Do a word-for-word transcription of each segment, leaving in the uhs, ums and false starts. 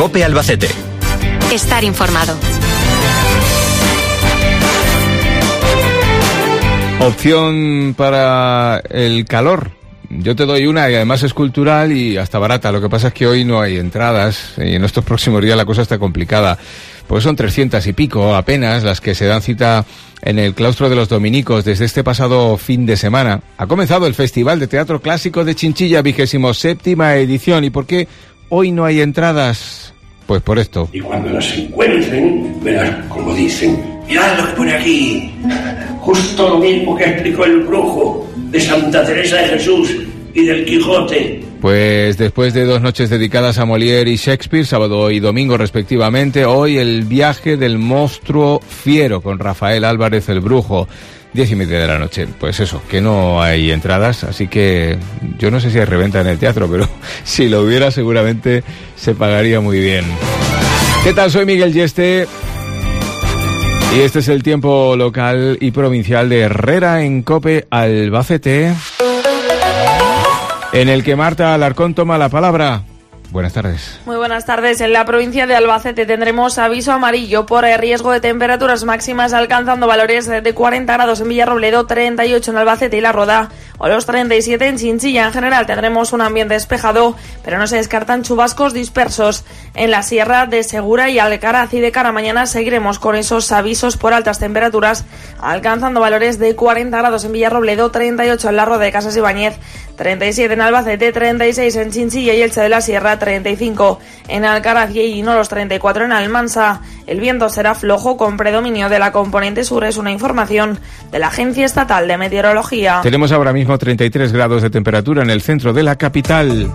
COPE Albacete. Estar informado. Opción para el calor. Yo te doy una y además es cultural y hasta barata. Lo que pasa es que hoy no hay entradas y en estos próximos días la cosa está complicada. Pues son trescientas y pico apenas las que se dan cita en el claustro de los dominicos desde este pasado fin de semana. Ha comenzado el Festival de Teatro Clásico de Chinchilla, vigésimo séptima edición. ¿Y por qué hoy no hay entradas? Pues por esto. Y cuando las encuentren, verás como dicen, mirad lo que pone aquí. Justo lo mismo que explicó el brujo de Santa Teresa de Jesús y del Quijote. Pues después de dos noches dedicadas a Molière y Shakespeare, sábado y domingo respectivamente, hoy el viaje del monstruo fiero con Rafael Álvarez el Brujo, diez y media de la noche. Pues eso, que no hay entradas, así que yo no sé si hay reventa en el teatro, pero si lo hubiera seguramente se pagaría muy bien. ¿Qué tal? Soy Miguel Yeste y este es el tiempo local y provincial de Herrera en COPE Albacete, en el que Marta Alarcón toma la palabra. Buenas tardes. Muy buenas tardes. En la provincia de Albacete tendremos aviso amarillo por riesgo de temperaturas máximas alcanzando valores de cuarenta grados en Villarrobledo, treinta y ocho en Albacete y La Roda o los treinta y siete en Chinchilla. En general tendremos un ambiente despejado, pero no se descartan chubascos dispersos en la Sierra de Segura y Alcaraz, y de cara a mañana seguiremos con esos avisos por altas temperaturas alcanzando valores de cuarenta grados en Villarrobledo, treinta y ocho en La Roda de Casas Ibáñez, treinta y siete en Albacete, treinta y seis en Chinchilla y Elche de la Sierra, treinta y cinco en Alcaraz y no los treinta y cuatro en Almansa. El viento será flojo con predominio de la componente sur, es una información de la Agencia Estatal de Meteorología. Tenemos ahora mismo treinta y tres grados de temperatura en el centro de la capital.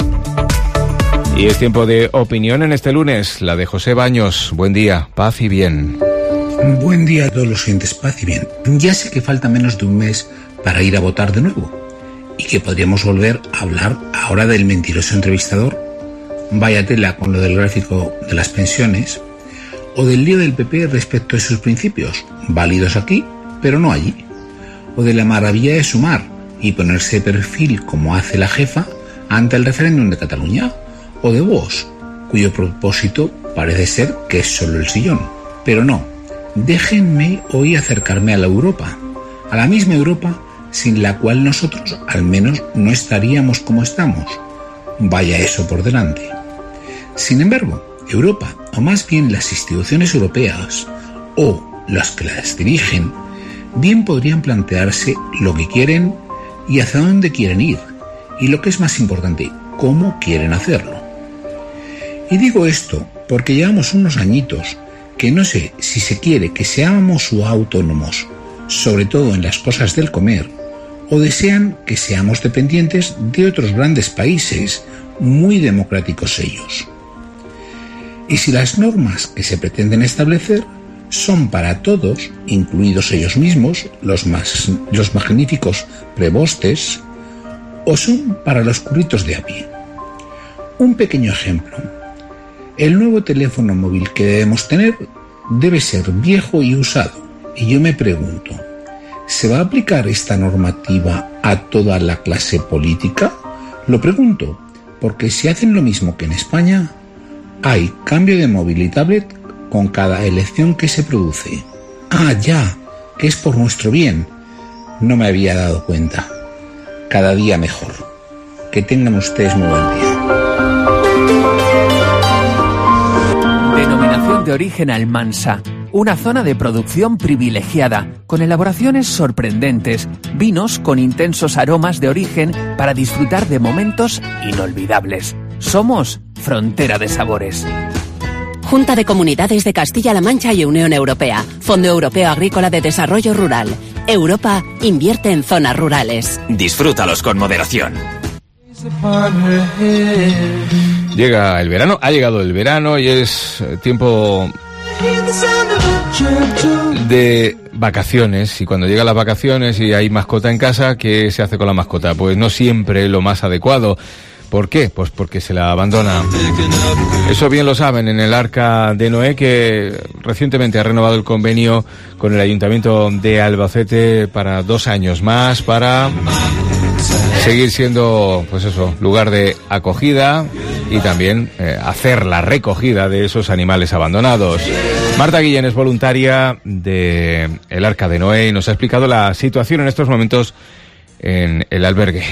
Y es tiempo de opinión en este lunes, la de José Baños. Buen día, paz y bien. Buen día a todos los oyentes, paz y bien. Ya sé que falta menos de un mes para ir a votar de nuevo y que podríamos volver a hablar ahora del mentiroso entrevistador. Vaya tela con lo del gráfico de las pensiones, o del lío del P P respecto a sus principios, válidos aquí, pero no allí, o de la maravilla de sumar y ponerse de perfil como hace la jefa ante el referéndum de Cataluña, o de Vox, cuyo propósito parece ser que es solo el sillón. Pero no, déjenme hoy acercarme a la Europa, a la misma Europa sin la cual nosotros al menos no estaríamos como estamos. Vaya eso por delante. Sin embargo, Europa, o más bien las instituciones europeas, o las que las dirigen, bien podrían plantearse lo que quieren y hacia dónde quieren ir, y lo que es más importante, cómo quieren hacerlo. Y digo esto porque llevamos unos añitos que no sé si se quiere que seamos autónomos, sobre todo en las cosas del comer, o desean que seamos dependientes de otros grandes países, muy democráticos ellos. Y si las normas que se pretenden establecer son para todos, incluidos ellos mismos, los, más, los magníficos prebostes, o son para los curritos de a pie. Un pequeño ejemplo. El nuevo teléfono móvil que debemos tener debe ser viejo y usado, y yo me pregunto, ¿se va a aplicar esta normativa a toda la clase política? Lo pregunto, porque si hacen lo mismo que en España, hay cambio de móvil y tablet con cada elección que se produce. Ah, ya, que es por nuestro bien. No me había dado cuenta. Cada día mejor. Que tengan ustedes muy buen día. Denominación de origen Almansa. Una zona de producción privilegiada, con elaboraciones sorprendentes, vinos con intensos aromas de origen para disfrutar de momentos inolvidables. Somos frontera de sabores. Junta de Comunidades de Castilla-La Mancha y Unión Europea. Fondo Europeo Agrícola de Desarrollo Rural. Europa invierte en zonas rurales. Disfrútalos con moderación. Llega el verano, ha llegado el verano y es tiempo de vacaciones, y cuando llegan las vacaciones y hay mascota en casa, ¿qué se hace con la mascota? Pues no siempre lo más adecuado. ¿Por qué? Pues porque se la abandona. Eso bien lo saben en el Arca de Noé, que recientemente ha renovado el convenio con el Ayuntamiento de Albacete para dos años más, para seguir siendo, pues eso, lugar de acogida y también eh, hacer la recogida de esos animales abandonados. Marta Guillén es voluntaria de el Arca de Noé y nos ha explicado la situación en estos momentos en el albergue.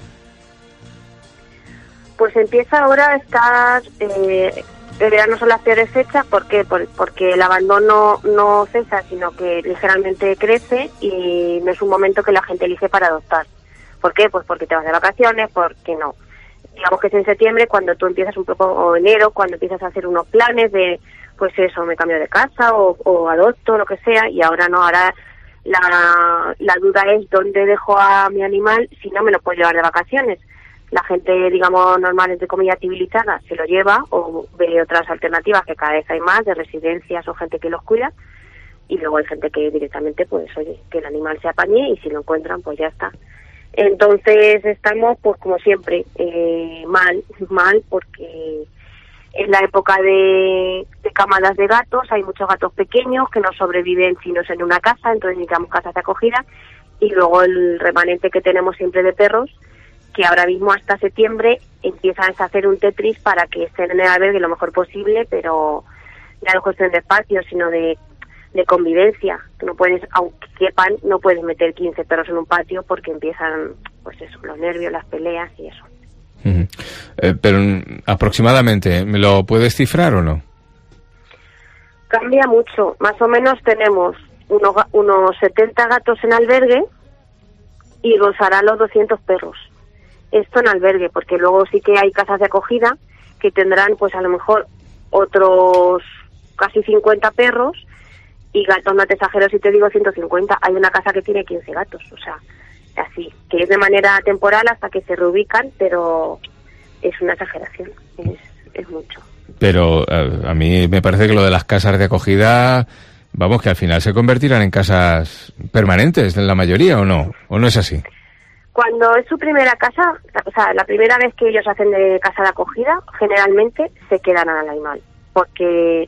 Pues empieza ahora a estar... Eh, el verano son las peores fechas. ¿Por qué? Por, porque el abandono no cesa, sino que ligeramente crece y no es un momento que la gente elige para adoptar. ¿Por qué? Pues porque te vas de vacaciones, porque no. Digamos que es en septiembre cuando tú empiezas un poco, o enero, cuando empiezas a hacer unos planes de, pues eso, me cambio de casa o, o adopto, lo que sea, y ahora no, ahora la, la duda es dónde dejo a mi animal si no me lo puedo llevar de vacaciones. La gente, digamos, normal, entre comillas, civilizada, se lo lleva o ve otras alternativas, que cada vez hay más, de residencias o gente que los cuida, y luego hay gente que directamente, pues, oye, que el animal se apañe y si lo encuentran, pues ya está. Entonces estamos, pues como siempre, eh, mal, mal, porque es la época de, de camadas de gatos, hay muchos gatos pequeños que no sobreviven si no es en una casa, entonces necesitamos casas de acogida, y luego el remanente que tenemos siempre de perros, que ahora mismo hasta septiembre empiezan a hacer un Tetris para que estén en el albergue lo mejor posible, pero ya no es cuestión de espacio, sino de, de convivencia. No puedes, aunque quepan, no puedes meter quince perros en un patio porque empiezan, pues eso, los nervios, las peleas y eso. Uh-huh. Eh, pero aproximadamente, ¿me lo puedes cifrar o no? Cambia mucho. Más o menos tenemos unos, unos setenta gatos en albergue y rozará los doscientos perros. Esto en albergue, porque luego sí que hay casas de acogida que tendrán pues a lo mejor otros casi cincuenta perros y gatos, no te exagero si te digo ciento cincuenta. Hay una casa que tiene quince gatos, o sea, así, que es de manera temporal hasta que se reubican, pero es una exageración, es, es mucho. Pero a, a mí me parece que lo de las casas de acogida, vamos, que al final se convertirán en casas permanentes en la mayoría, ¿o no? ¿O no es así? Cuando es su primera casa, o sea, la primera vez que ellos hacen de casa de acogida, generalmente se quedan al animal, porque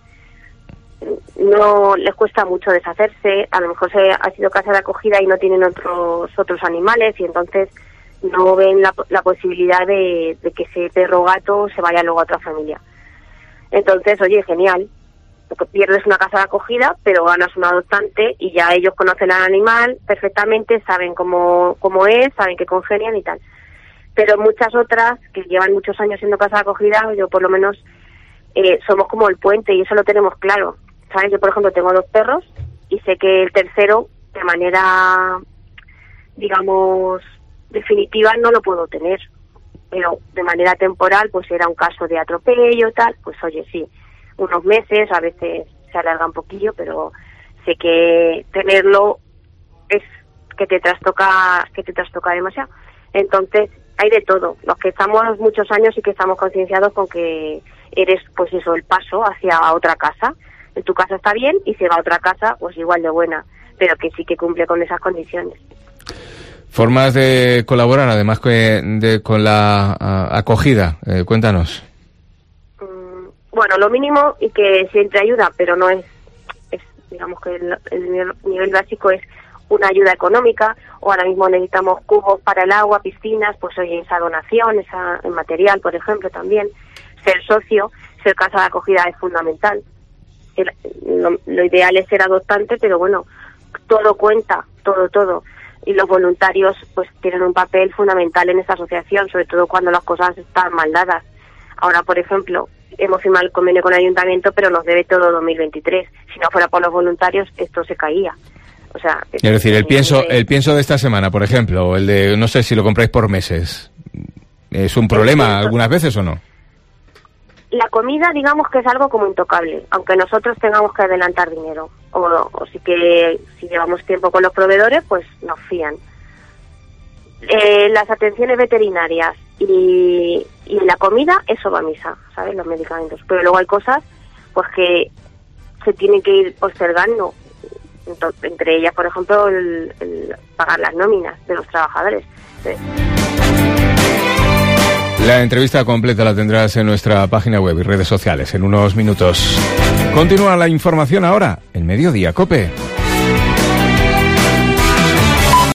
no les cuesta mucho deshacerse, a lo mejor se ha sido casa de acogida y no tienen otros otros animales y entonces no ven la, la posibilidad de, de que ese perro o gato se vaya luego a otra familia. Entonces, oye, genial, porque pierdes una casa de acogida, pero ganas un adoptante y ya ellos conocen al animal perfectamente, saben cómo, cómo es, saben que congenian y tal. Pero muchas otras, que llevan muchos años siendo casa de acogida, yo por lo menos, eh, somos como el puente y eso lo tenemos claro. ¿Sabes? Yo, por ejemplo, tengo dos perros y sé que el tercero, de manera, digamos, definitiva, no lo puedo tener. Pero de manera temporal, pues era un caso de atropello, tal, pues oye, sí, unos meses, a veces se alarga un poquillo, pero sé que tenerlo es que te trastoca, que te trastoca demasiado. Entonces, hay de todo. Los que estamos muchos años y que estamos concienciados con que eres, pues eso, el paso hacia otra casa. En tu casa está bien y si va a otra casa, pues igual de buena, pero que sí que cumple con esas condiciones. Formas de colaborar, además que de, con la a, acogida, eh, cuéntanos. Mm, bueno, lo mínimo y que siempre ayuda, pero no es, es digamos que el, el nivel, nivel básico es una ayuda económica, o ahora mismo necesitamos cubos para el agua, piscinas, pues oye, esa donación, esa en material, por ejemplo, también. Ser socio, ser casa de acogida es fundamental. El, lo, lo ideal es ser adoptante, pero bueno, todo cuenta, todo, todo. Y los voluntarios pues tienen un papel fundamental en esta asociación, sobre todo cuando las cosas están mal dadas. Ahora, por ejemplo, hemos firmado el convenio con el ayuntamiento, pero nos debe todo dos mil veintitrés. Si no fuera por los voluntarios, esto se caía. O sea, es decir, el pienso, de... el pienso de esta semana, por ejemplo, o el de, no sé si lo compráis por meses, ¿es un problema algunas veces o no? La comida, digamos que es algo como intocable, aunque nosotros tengamos que adelantar dinero. O, o sí que si llevamos tiempo con los proveedores, pues nos fían. Eh, las atenciones veterinarias y, y la comida, eso va a misa, ¿sabes? Los medicamentos. Pero luego hay cosas pues que se tienen que ir postergando. Entonces, entre ellas, por ejemplo, el, el pagar las nóminas de los trabajadores. Entonces, la entrevista completa la tendrás en nuestra página web y redes sociales en unos minutos. Continúa la información ahora en Mediodía COPE.